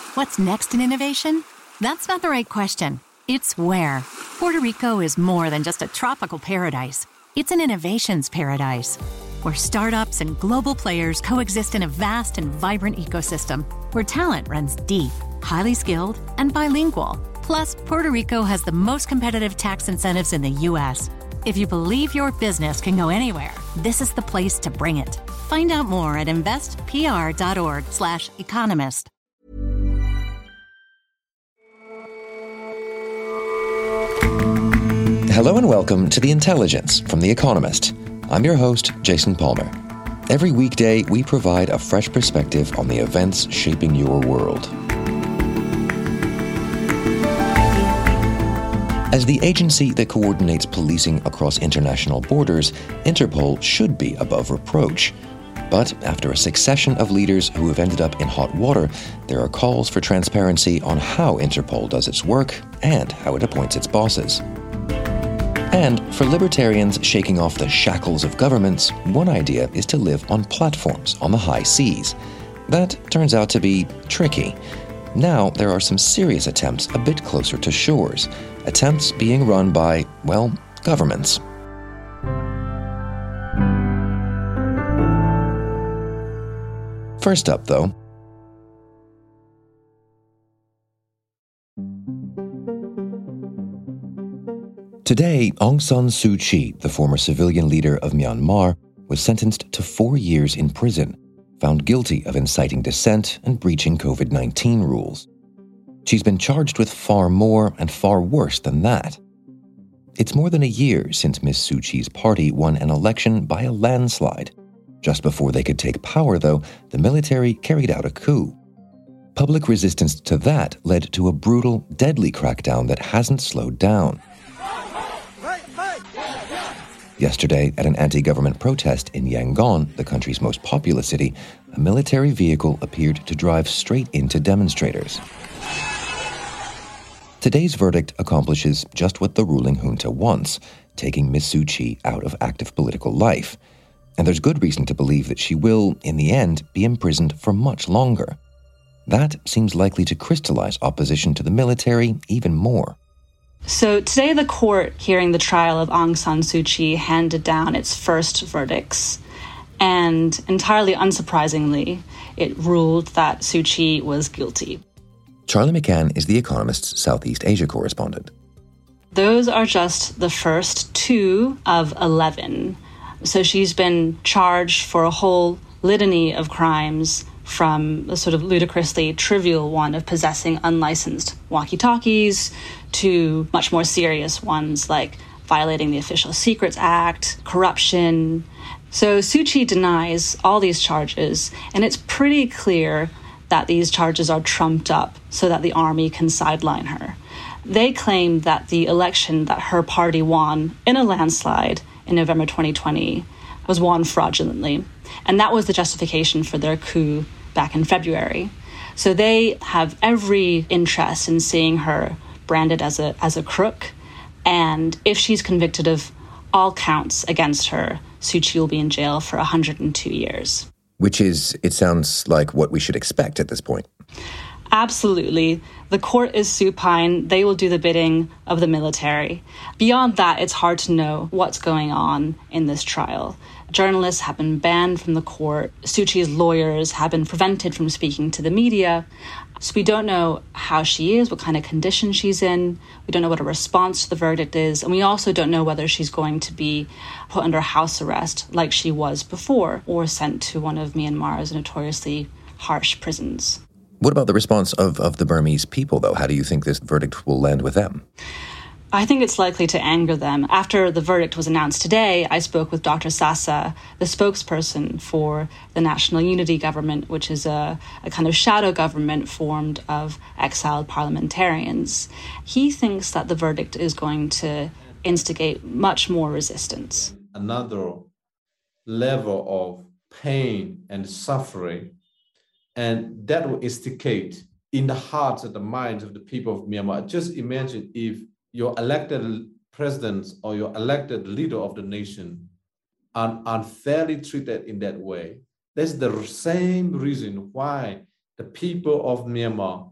What's next in innovation? That's not the right question. It's where. Puerto Rico is more than just a tropical paradise. It's an innovations paradise, where startups and global players coexist in a vast and vibrant ecosystem, where talent runs deep, highly skilled, and bilingual. Plus, Puerto Rico has the most competitive tax incentives in the U.S. If you believe your business can go anywhere, this is the place to bring it. Find out more at investpr.org/economist. Hello and welcome to The Intelligence from The Economist. I'm your host, Jason Palmer. Every weekday, we provide a fresh perspective on the events shaping your world. As the agency that coordinates policing across international borders, Interpol should be above reproach. But after a succession of leaders who have ended up in hot water, there are calls for transparency on how Interpol does its work and how it appoints its bosses. And for libertarians shaking off the shackles of governments, one idea is to live on platforms on the high seas. That turns out to be tricky. Now there are some serious attempts a bit closer to shores, attempts being run by, well, governments. First up, though, today, Aung San Suu Kyi, the former civilian leader of Myanmar, was sentenced to 4 years in prison, found guilty of inciting dissent and breaching COVID-19 rules. She's been charged with far more and far worse than that. It's more than a year since Ms. Suu Kyi's party won an election by a landslide. Just before they could take power, though, the military carried out a coup. Public resistance to that led to a brutal, deadly crackdown that hasn't slowed down. Yesterday, at an anti-government protest in Yangon, the country's most populous city, a military vehicle appeared to drive straight into demonstrators. Today's verdict accomplishes just what the ruling junta wants, taking Ms. Suu Kyi out of active political life. And there's good reason to believe that she will, in the end, be imprisoned for much longer. That seems likely to crystallize opposition to the military even more. So today the court hearing the trial of Aung San Suu Kyi handed down its first verdicts. And entirely unsurprisingly, it ruled that Suu Kyi was guilty. Charlie McCann is The Economist's Southeast Asia correspondent. Those are just the first 2 of 11. So she's been charged for a whole litany of crimes, from a sort of ludicrously trivial one of possessing unlicensed walkie-talkies to much more serious ones like violating the Official Secrets Act, corruption. So Suu Kyi denies all these charges, and it's pretty clear that these charges are trumped up so that the army can sideline her. They claim that the election that her party won in a landslide in November 2020 was won fraudulently. And that was the justification for their coup back in February. So they have every interest in seeing her branded as a crook. And if she's convicted of all counts against her, Suu Kyi will be in jail for 102 years. Which is, it sounds like what we should expect at this point. Absolutely. The court is supine. They will do the bidding of the military. Beyond that, it's hard to know what's going on in this trial. Journalists have been banned from the court. Suu Kyi's lawyers have been prevented from speaking to the media. So we don't know how she is, what kind of condition she's in. We don't know what a response to the verdict is. And we also don't know whether she's going to be put under house arrest like she was before, or sent to one of Myanmar's notoriously harsh prisons. What about the response of the Burmese people, though? How do you think this verdict will land with them? I think it's likely to anger them. After the verdict was announced today, I spoke with Dr. Sasa, the spokesperson for the National Unity Government, which is a kind of shadow government formed of exiled parliamentarians. He thinks that the verdict is going to instigate much more resistance. Another level of pain and suffering, and that will instigate in the hearts and the minds of the people of Myanmar. Just imagine if your elected president or your elected leader of the nation are unfairly treated in that way. That's the same reason why the people of Myanmar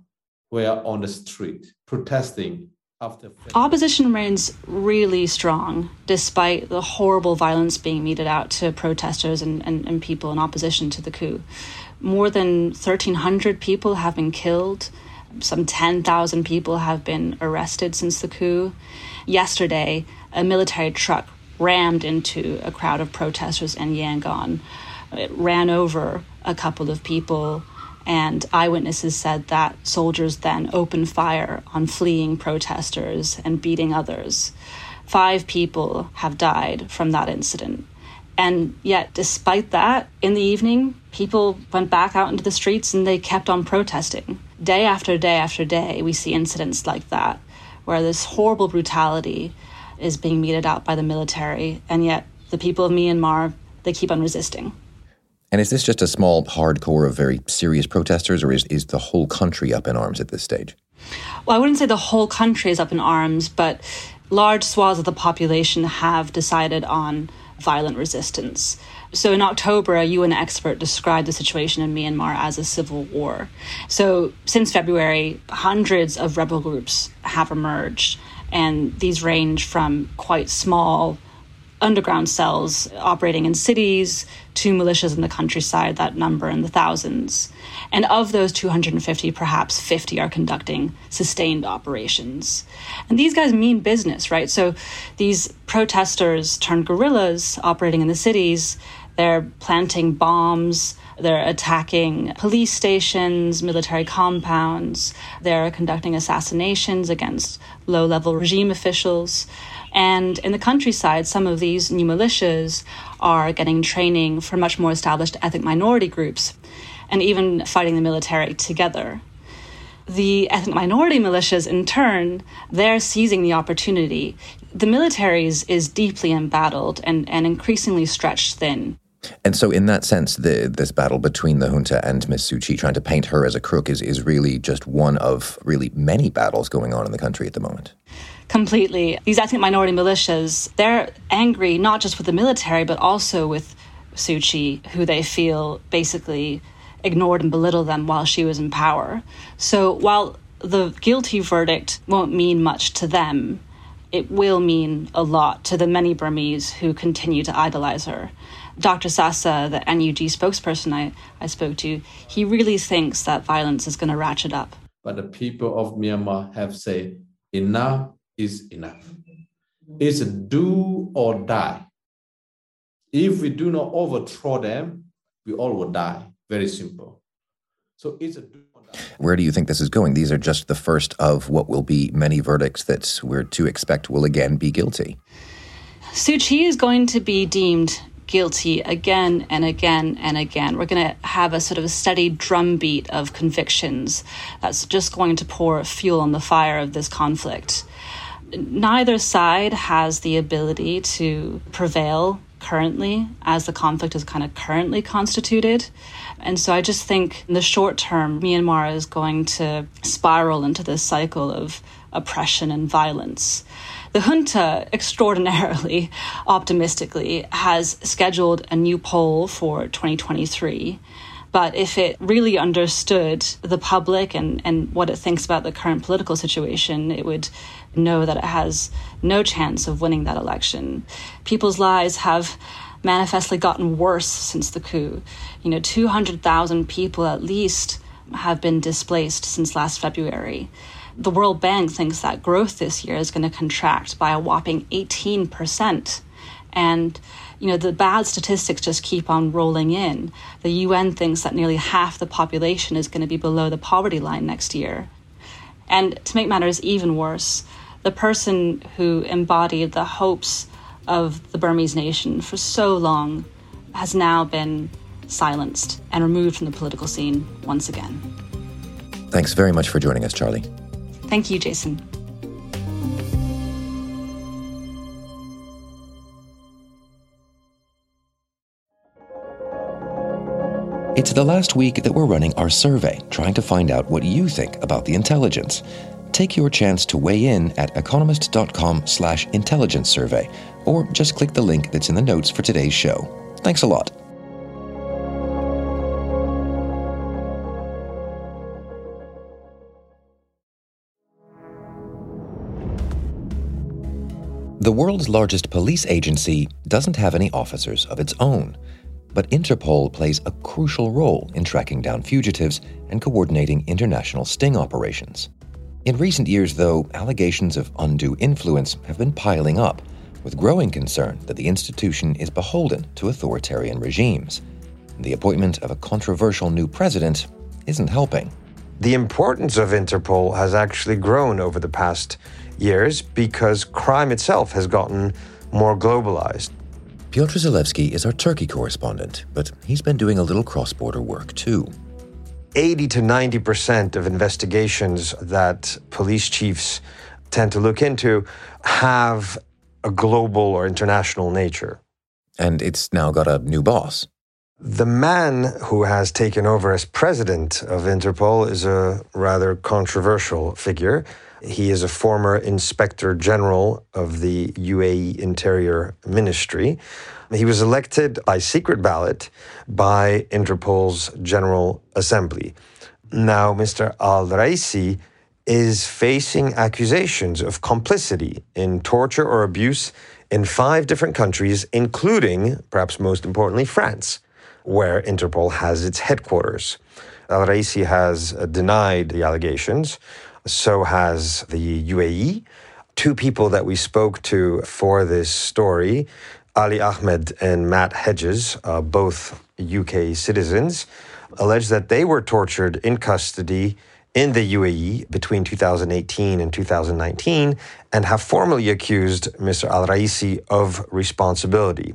were on the street protesting after. Opposition remains really strong, despite the horrible violence being meted out to protesters and people in opposition to the coup. More than 1,300 people have been killed. Some 10,000 people have been arrested since the coup. Yesterday, a military truck rammed into a crowd of protesters in Yangon. It ran over a couple of people, and eyewitnesses said that soldiers then opened fire on fleeing protesters and beating others. 5 people have died from that incident. And yet, despite that, in the evening, people went back out into the streets and they kept on protesting. Day after day after day, we see incidents like that, where this horrible brutality is being meted out by the military, and yet the people of Myanmar, they keep on resisting. And is this just a small hardcore of very serious protesters, or is the whole country up in arms at this stage? Well, I wouldn't say the whole country is up in arms, but large swaths of the population have decided on violent resistance. So in October, a UN expert described the situation in Myanmar as a civil war. So since February, hundreds of rebel groups have emerged, and these range from quite small underground cells operating in cities to militias in the countryside that number in the thousands. And of those 250, perhaps 50 are conducting sustained operations. And these guys mean business, right? So these protesters turned guerrillas operating in the cities. They're planting bombs. They're attacking police stations, military compounds. They're conducting assassinations against low-level regime officials. And in the countryside, some of these new militias are getting training for much more established ethnic minority groups and even fighting the military together. The ethnic minority militias, in turn, they're seizing the opportunity. The military is deeply embattled and increasingly stretched thin. And so in that sense, this battle between the junta and Ms. Suu Kyi, trying to paint her as a crook, is really just one of really many battles going on in the country at the moment. Completely. These ethnic minority militias, they're angry not just with the military, but also with Suu Kyi, who they feel basically ignored and belittled them while she was in power. So while the guilty verdict won't mean much to them, it will mean a lot to the many Burmese who continue to idolize her. Dr. Sasa, the NUG spokesperson I spoke to, he really thinks that violence is going to ratchet up. But the people of Myanmar have said, enough is enough. It's a do or die. If we do not overthrow them, we all will die. Very simple. So it's a do or die. Where do you think this is going? These are just the first of what will be many verdicts that we're to expect will again be guilty. Suu Kyi is going to be deemed guilty again and again and again. We're going to have a sort of a steady drumbeat of convictions that's just going to pour fuel on the fire of this conflict. Neither side has the ability to prevail currently as the conflict is kind of currently constituted. And so I just think in the short term, Myanmar is going to spiral into this cycle of oppression and violence. The junta, extraordinarily optimistically, has scheduled a new poll for 2023. But if it really understood the public and what it thinks about the current political situation, it would know that it has no chance of winning that election. People's lives have manifestly gotten worse since the coup. 200,000 people at least have been displaced since last February. The World Bank thinks that growth this year is going to contract by a whopping 18%. And, the bad statistics just keep on rolling in. The UN thinks that nearly half the population is going to be below the poverty line next year. And to make matters even worse, the person who embodied the hopes of the Burmese nation for so long has now been silenced and removed from the political scene once again. Thanks very much for joining us, Charlie. Thank you, Jason. It's the last week that we're running our survey, trying to find out what you think about the intelligence. Take your chance to weigh in at economist.com/intelligence survey, or just click the link that's in the notes for today's show. Thanks a lot. The world's largest police agency doesn't have any officers of its own, but Interpol plays a crucial role in tracking down fugitives and coordinating international sting operations. In recent years, though, allegations of undue influence have been piling up, with growing concern that the institution is beholden to authoritarian regimes. The appointment of a controversial new president isn't helping. The importance of Interpol has actually grown over the past years because crime itself has gotten more globalized. Piotr Zalewski is our Turkey correspondent, but he's been doing a little cross-border work too. 80 to 90% of investigations that police chiefs tend to look into have a global or international nature. And it's now got a new boss. The man who has taken over as president of Interpol is a rather controversial figure. He is a former Inspector General of the UAE Interior Ministry. He was elected by secret ballot by Interpol's General Assembly. Now, Mr. Al-Raisi is facing accusations of complicity in torture or abuse in 5 different countries, including, perhaps most importantly, France, where Interpol has its headquarters. Al-Raisi has denied the allegations. So has the UAE. 2 people that we spoke to for this story, Ali Ahmed and Matt Hedges, both UK citizens, allege that they were tortured in custody in the UAE between 2018 and 2019 and have formally accused Mr. Al-Raisi of responsibility.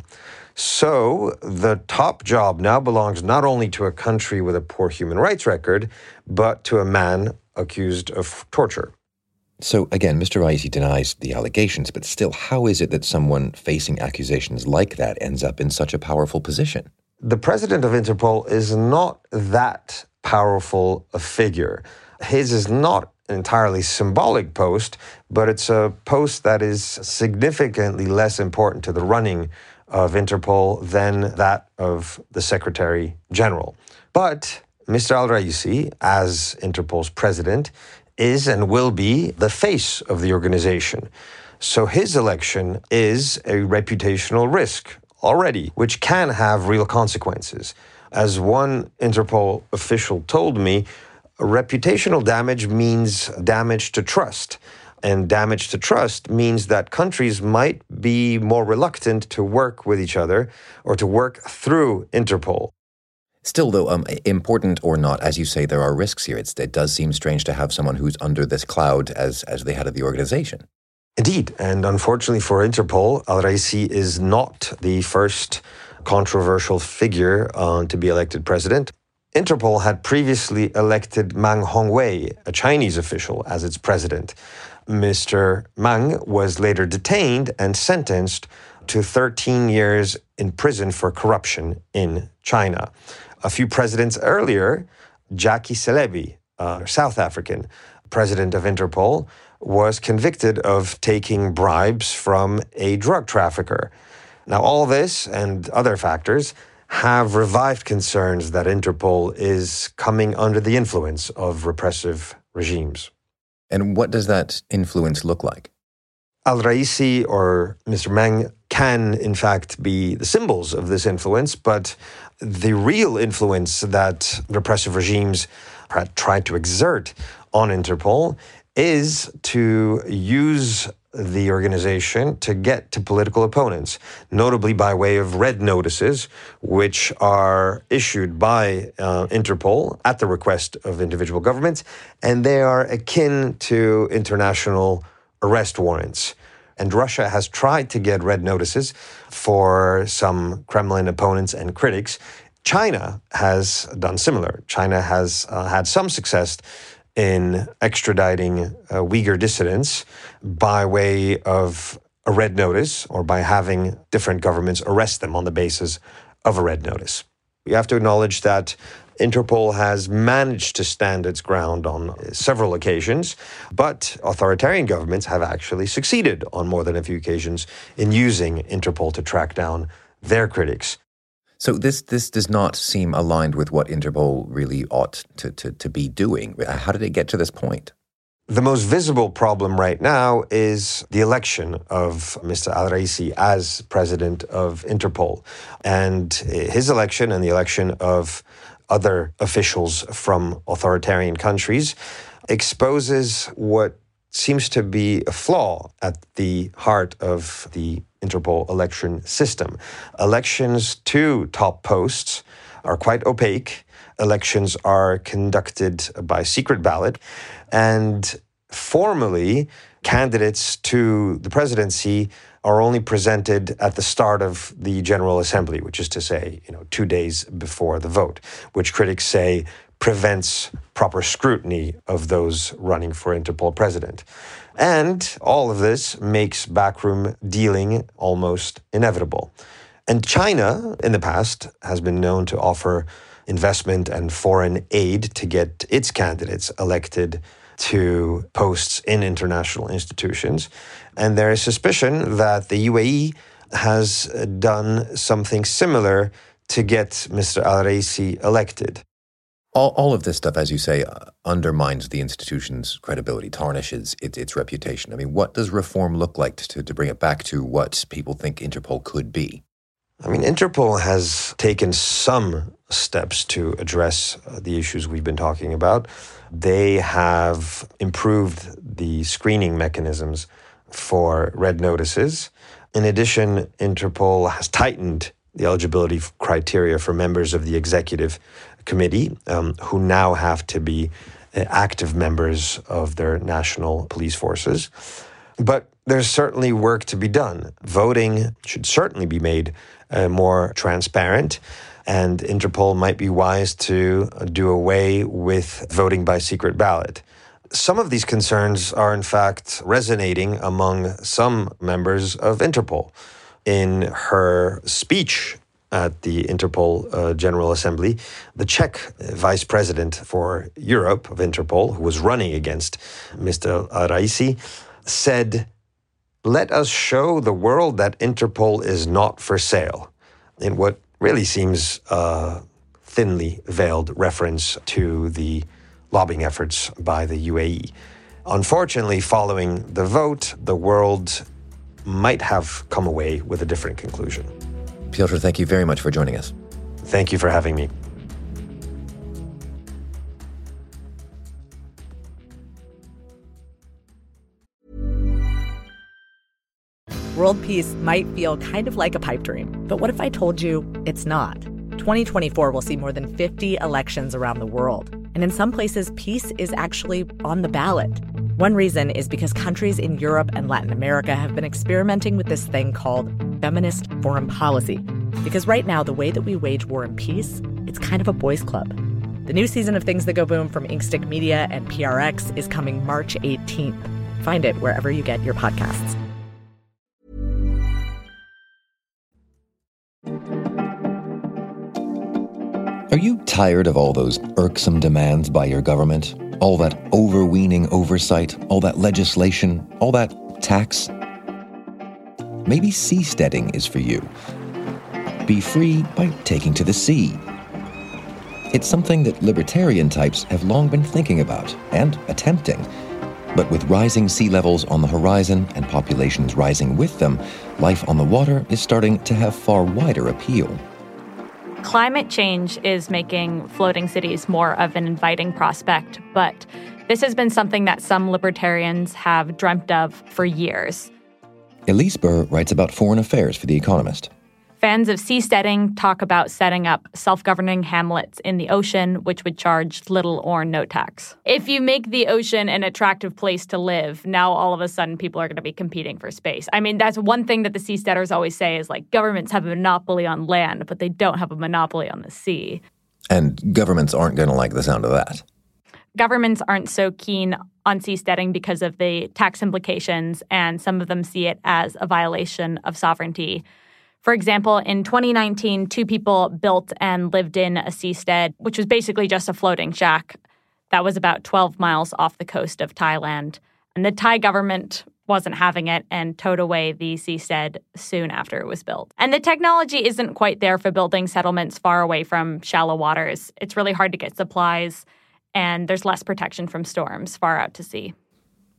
So the top job now belongs not only to a country with a poor human rights record, but to a man accused of torture. So again, Mr. Raisi denies the allegations, but still, how is it that someone facing accusations like that ends up in such a powerful position? The president of Interpol is not that powerful a figure. His is not an entirely symbolic post, but it's a post that is significantly less important to the running of Interpol than that of the Secretary General. But Mr. Al-Raisi, as Interpol's president, is and will be the face of the organization. So his election is a reputational risk already, which can have real consequences. As one Interpol official told me, reputational damage means damage to trust. And damage to trust means that countries might be more reluctant to work with each other or to work through Interpol. Still, though, important or not, as you say, there are risks here. It does seem strange to have someone who's under this cloud as the head of the organization. Indeed. And unfortunately for Interpol, Al-Raisi is not the first controversial figure to be elected president. Interpol had previously elected Meng Hongwei, a Chinese official, as its president. Mr. Meng was later detained and sentenced to 13 years in prison for corruption in China. A few presidents earlier, Jackie Selebi, South African president of Interpol, was convicted of taking bribes from a drug trafficker. Now, all this and other factors have revived concerns that Interpol is coming under the influence of repressive regimes. And what does that influence look like? Al-Raisi or Mr. Meng can, in fact, be the symbols of this influence, but the real influence that repressive regimes try to exert on Interpol is to use the organization to get to political opponents, notably by way of red notices, which are issued by Interpol at the request of individual governments, and they are akin to international arrest warrants. And Russia has tried to get red notices for some Kremlin opponents and critics. China has done similar. China has had some success in extraditing Uyghur dissidents by way of a red notice or by having different governments arrest them on the basis of a red notice. We have to acknowledge that Interpol has managed to stand its ground on several occasions, but authoritarian governments have actually succeeded on more than a few occasions in using Interpol to track down their critics. So this does not seem aligned with what Interpol really ought to be doing. How did it get to this point? The most visible problem right now is the election of Mr. al-Raisi as president of Interpol. And his election and the election of other officials from authoritarian countries exposes what seems to be a flaw at the heart of the Interpol election system. Elections to top posts are quite opaque. Elections are conducted by secret ballot. And formally, candidates to the presidency are only presented at the start of the General Assembly, which is to say, 2 days before the vote, which critics say prevents proper scrutiny of those running for Interpol president. And all of this makes backroom dealing almost inevitable. And China, in the past, has been known to offer investment and foreign aid to get its candidates elected to posts in international institutions. And there is suspicion that the UAE has done something similar to get Mr. al-Raisi elected. All of this stuff, as you say, undermines the institution's credibility, tarnishes its reputation. I mean, what does reform look like to bring it back to what people think Interpol could be? I mean, Interpol has taken some steps to address the issues we've been talking about. They have improved the screening mechanisms for red notices. In addition, Interpol has tightened the eligibility criteria for members of the executive committee, who now have to be active members of their national police forces. But there's certainly work to be done. Voting should certainly be made more transparent, and Interpol might be wise to do away with voting by secret ballot. Some of these concerns are, in fact, resonating among some members of Interpol. In her speech at the Interpol General Assembly, the Czech vice president for Europe of Interpol, who was running against Mr. al-Raisi, said, "Let us show the world that Interpol is not for sale," in what really seems a thinly veiled reference to the lobbying efforts by the UAE. Unfortunately, following the vote, the world might have come away with a different conclusion. Piotr, thank you very much for joining us. Thank you for having me. World peace might feel kind of like a pipe dream, but what if I told you it's not? 2024 will see more than 50 elections around the world, and in some places, peace is actually on the ballot. One reason is because countries in Europe and Latin America have been experimenting with this thing called feminist foreign policy. Because right now, the way that we wage war and peace, it's kind of a boys' club. The new season of Things That Go Boom from Inkstick Media and PRX is coming March 18th. Find it wherever you get your podcasts. Are you tired of all those irksome demands by your government? All that overweening oversight, all that legislation, all that tax? Maybe seasteading is for you. Be free by taking to the sea. It's something that libertarian types have long been thinking about and attempting. But with rising sea levels on the horizon and populations rising with them, life on the water is starting to have far wider appeal. Climate change is making floating cities more of an inviting prospect, but this has been something that some libertarians have dreamt of for years. Elise Burr writes about foreign affairs for The Economist. Fans of seasteading talk about setting up self-governing hamlets in the ocean, which would charge little or no tax. If you make the ocean an attractive place to live, now all of a sudden people are going to be competing for space. I mean, that's one thing that the seasteaders always say is like governments have a monopoly on land, but they don't have a monopoly on the sea. And governments aren't going to like the sound of that. Governments aren't so keen on seasteading because of the tax implications, and some of them see it as a violation of sovereignty. For example, in 2019, 2 people built and lived in a seastead, which was basically just a floating shack that was about 12 miles off the coast of Thailand. And the Thai government wasn't having it and towed away the seastead soon after it was built. And the technology isn't quite there for building settlements far away from shallow waters. It's really hard to get supplies, and there's less protection from storms far out to sea.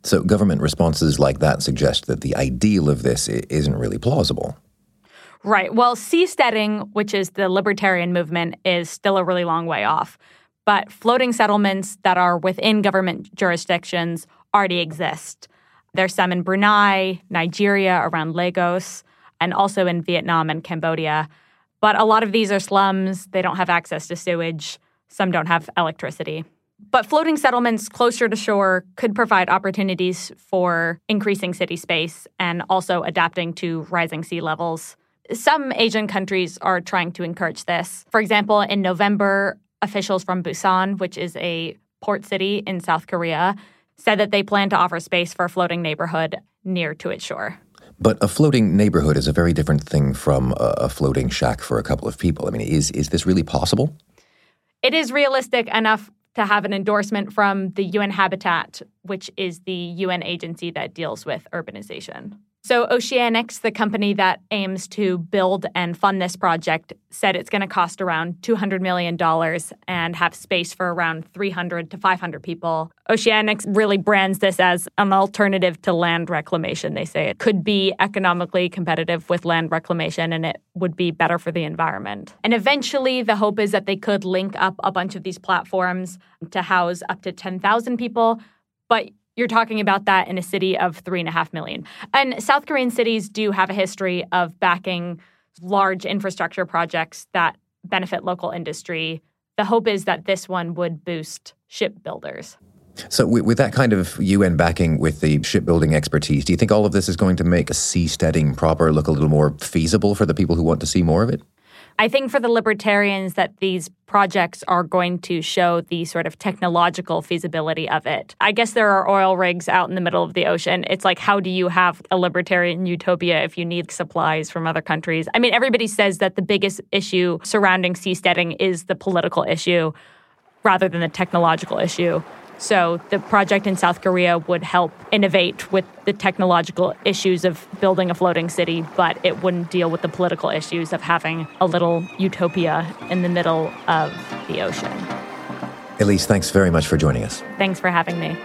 So government responses like that suggest that the ideal of this isn't really plausible. Right. Well, seasteading, which is the libertarian movement, is still a really long way off. But floating settlements that are within government jurisdictions already exist. There's some in Brunei, Nigeria, around Lagos, and also in Vietnam and Cambodia. But a lot of these are slums. They don't have access to sewage. Some don't have electricity. But floating settlements closer to shore could provide opportunities for increasing city space and also adapting to rising sea levels. Some Asian countries are trying to encourage this. For example, in November, officials from Busan, which is a port city in South Korea, said that they plan to offer space for a floating neighborhood near to its shore. But a floating neighborhood is a very different thing from a floating shack for a couple of people. I mean, is this really possible? It is realistic enough to have an endorsement from the UN Habitat, which is the UN agency that deals with urbanization. So Oceanics, the company that aims to build and fund this project, said it's going to cost around $200 million and have space for around 300 to 500 people. Oceanics really brands this as an alternative to land reclamation. They say it could be economically competitive with land reclamation and it would be better for the environment. And eventually, the hope is that they could link up a bunch of these platforms to house up to 10,000 people. But you're talking about that in a city of 3.5 million. And South Korean cities do have a history of backing large infrastructure projects that benefit local industry. The hope is that this one would boost shipbuilders. So with that kind of UN backing with the shipbuilding expertise, do you think all of this is going to make seasteading proper look a little more feasible for the people who want to see more of it? I think for the libertarians that these projects are going to show the sort of technological feasibility of it. I guess there are oil rigs out in the middle of the ocean. It's like, how do you have a libertarian utopia if you need supplies from other countries? I mean, everybody says that the biggest issue surrounding seasteading is the political issue rather than the technological issue. So the project in South Korea would help innovate with the technological issues of building a floating city, but it wouldn't deal with the political issues of having a little utopia in the middle of the ocean. Elise, thanks very much for joining us. Thanks for having me.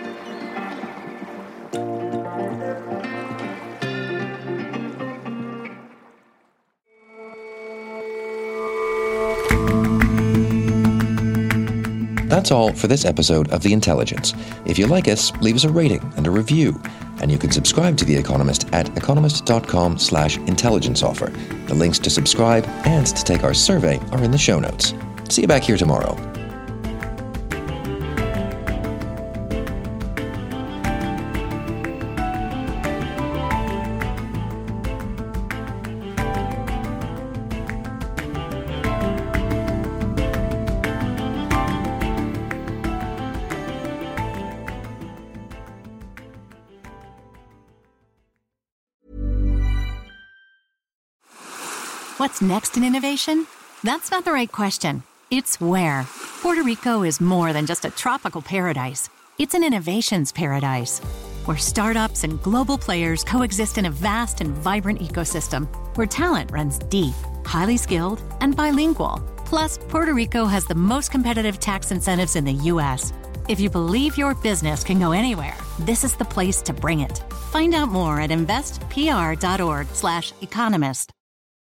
That's all for this episode of The Intelligence. If you like us, leave us a rating and a review. And you can subscribe to The Economist at economist.com/intelligence offer. The links to subscribe and to take our survey are in the show notes. See you back here tomorrow. What's next in innovation? That's not the right question. It's where. Puerto Rico is more than just a tropical paradise. It's an innovations paradise, where startups and global players coexist in a vast and vibrant ecosystem, where talent runs deep, highly skilled, and bilingual. Plus, Puerto Rico has the most competitive tax incentives in the U.S. If you believe your business can go anywhere, this is the place to bring it. Find out more at investpr.org/economist.